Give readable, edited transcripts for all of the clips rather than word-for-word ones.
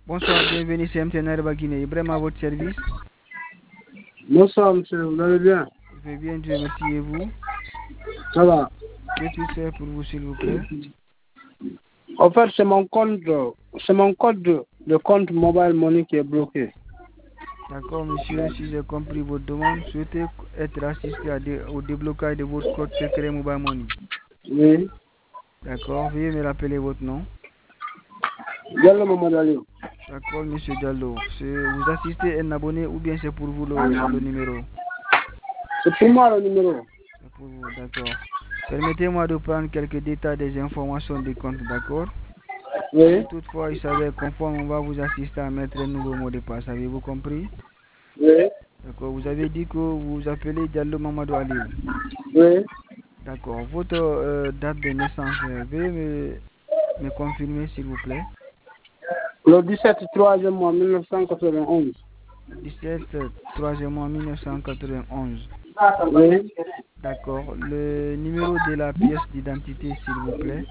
Bonsoir, bienvenue, c'est MTN Airba Guinée. Vraiment à votre service. Bonsoir, monsieur, vous allez bien? Je vais bien, Dieu merci, et vous? Ça va. Que puis-je faire pour vous, s'il vous plaît? En fait, c'est mon code de compte Mobile Money qui est bloqué. D'accord, monsieur, si j'ai compris votre demande, souhaitez être assisté au déblocage de votre code secret Mobile Money. Oui. D'accord, veuillez me rappeler votre nom. Diallo Mamadou Aliou. D'accord, monsieur Diallo. Vous assistez un abonné ou bien c'est pour vous le numéro? C'est pour moi le numéro. C'est pour vous, d'accord. Permettez-moi de prendre quelques détails des informations du compte, d'accord? Oui. Si toutefois il s'avère conforme, on va vous assister à mettre un nouveau mot de passe. Avez-vous compris? Oui. D'accord. Vous avez dit que vous vous appelez Diallo Mamadou Aliou. Oui. D'accord. Votre date de naissance, veuillez me confirmer s'il vous plaît. Le 17 3e mois 1991. 17 3e mois 1991. Oui. D'accord. Le numéro de la pièce d'identité, s'il vous plaît.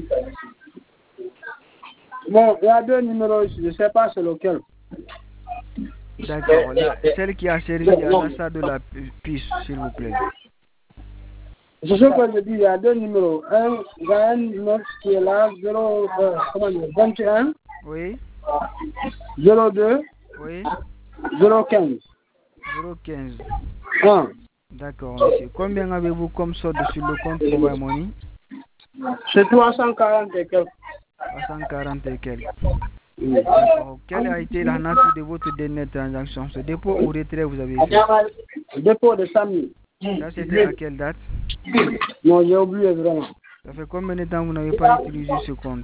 Bon, il y a deux numéros ici, je ne sais pas c'est lequel. D'accord. Celle qui a servi à l'achat de la puce, s'il vous plaît. C'est ce que je dis, il y a deux numéros. Il y a un numéro qui est là, 21. Oui. 02. Oui. 015. 015. 1. D'accord, monsieur. Combien avez-vous comme solde sur le compte Mobile Money? C'est 340 et quelques. 340 et quelques. D'accord. Quelle a été la nature de votre dernière transaction? Ce dépôt ou retrait vous avez fait? Dépôt de 100 000. Ça, c'était à quelle date? Non, j'ai oublié vraiment. Ça fait combien de temps vous n'avez pas utilisé ce compte?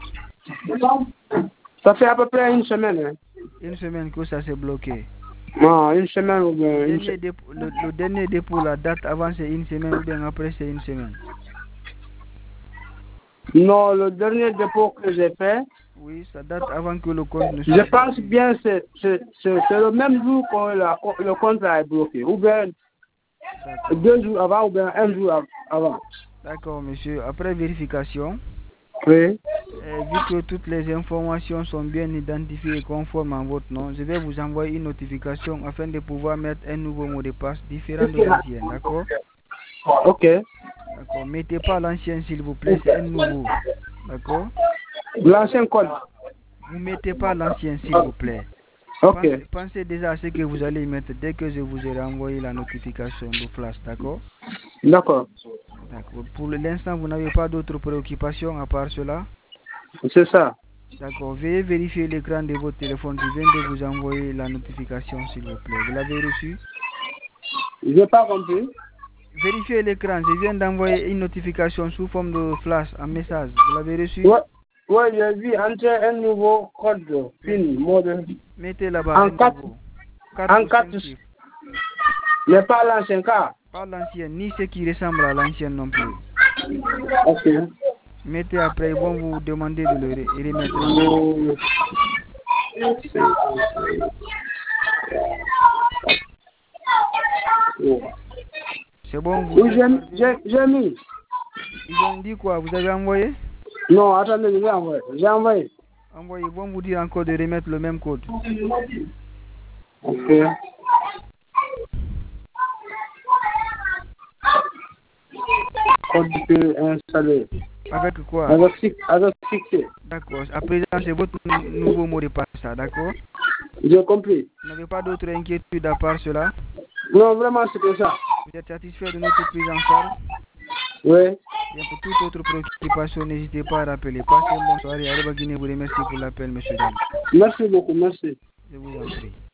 Ça fait à peu près une semaine. Hein. Une semaine que ça s'est bloqué. Non, une semaine ou bien le dernier dépôt, la date avant c'est une semaine ou bien après c'est une semaine? Non, le dernier dépôt que j'ai fait. Oui, ça date avant que le compte ne soit Je bloqué. pense bien que c'est le même jour que le compte est bloqué. Ou bien 2 jours avant ou bien 1 jour avant. D'accord, monsieur. Après vérification, oui. Vu que toutes les informations sont bien identifiées et conformes à votre nom, je vais vous envoyer une notification afin de pouvoir mettre un nouveau mot de passe différent de l'ancien, d'accord? Ok. D'accord. Mettez pas l'ancien s'il vous plaît, c'est un nouveau. D'accord? L'ancien code. Vous mettez pas l'ancien s'il vous plaît. Ok. Pensez déjà à ce que vous allez mettre dès que je vous ai renvoyé la notification de flash, d'accord? D'accord. D'accord. Pour l'instant, vous n'avez pas d'autres préoccupations à part cela? C'est ça. D'accord. Veuillez vérifier l'écran de votre téléphone. Je viens de vous envoyer la notification, s'il vous plaît. Vous l'avez reçu? Je n'ai pas compris. Vérifiez l'écran. Je viens d'envoyer une notification sous forme de flash, un message. Vous l'avez reçu? Oui, j'ai vu entrer un nouveau code PIN mode. Mettez là-bas un nouveau. 4 chiffres. Mais pas l'ancien cas. Pas l'ancien, ni ce qui ressemble à l'ancien non plus. Ok. Mettez après, ils vont vous demander de le remettre encore. C'est bon, vous... Oui, j'ai mis. Ils ont dit quoi? Vous avez envoyé? Non, attendez, je vais envoyer. J'ai envoyé. Envoyez, ils vont vous dire encore de remettre le même code. Ok. Code installé. Avec quoi? Avec fixé. D'accord. À présent, c'est votre nouveau mot de passe, d'accord? J'ai compris. Vous n'avez pas d'autres inquiétudes à part cela? Non, vraiment, c'est que ça. Vous êtes satisfait de notre prise en charge? Oui. Bien, pour toute autre préoccupation, n'hésitez pas à rappeler. Passez une bonne soirée. Airba Guinée vous remercie pour l'appel, monsieur Diallo. Merci beaucoup, merci. Je vous en prie.